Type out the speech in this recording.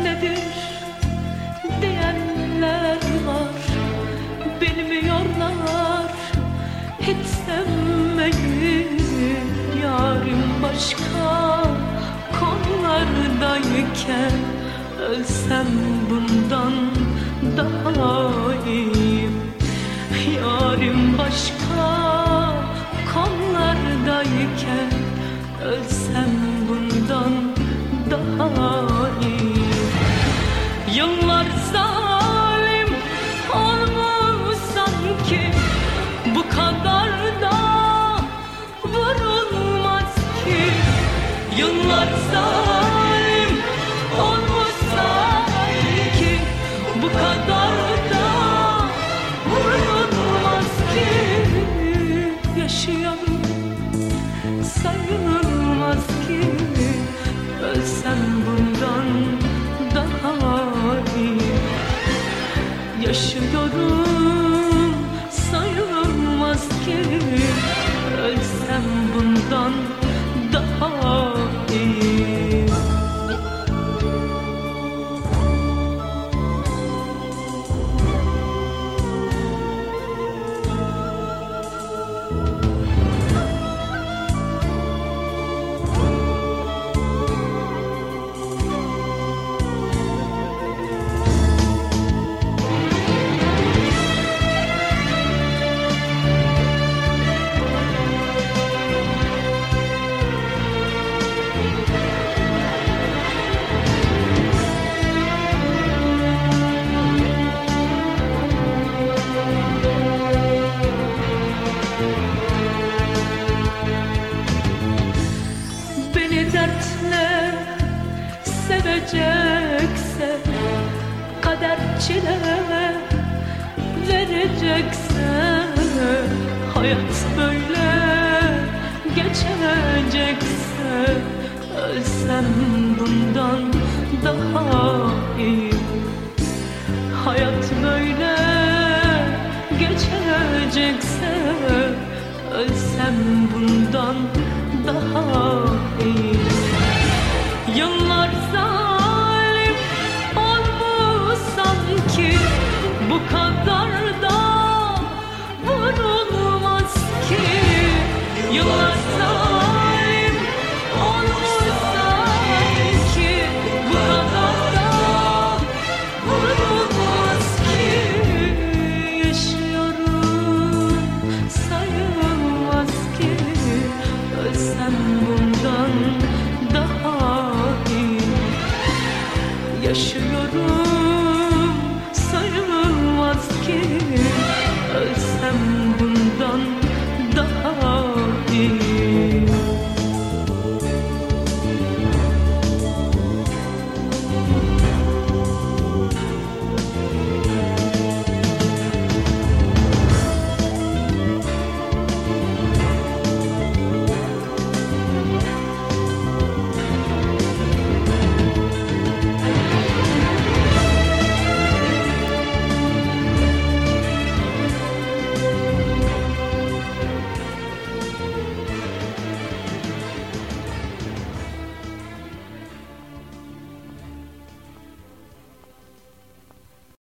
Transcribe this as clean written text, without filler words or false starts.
nedir diyenler var. Bilmiyorlar hiç sevmeyi. Yarim başka kollardayken ölsem bundan daha iyi. Yarim başka kollardayken ölsem bundan daha iyi. Yıllar zalim olmuş sanki, bu kadar da vurulmaz ki. Yıllar zalim olmuş sanki, bu kadar da vurulmaz ki. Yaşıyorum sayılmaz ki, ölsem bundan daha iyi. Yaşıyorum sayılmaz ki, ölsem bundan daha iyi. Dertle sevecekse, kader çile verecekse, hayat böyle geçecekse, ölsem bundan daha iyi. Hayat böyle geçecekse, ölsem bundan daha iyi. Yıllar zalim olmuş sanki, bu kadar da vurulmaz ki. Yıllar zalim olmuş sanki, bu kadar da vurulmaz ki. Yaşıyorum sayılmaz ki, ölsem bundan daha iyi. Yaşıyorum sayılmaz ki, ölsem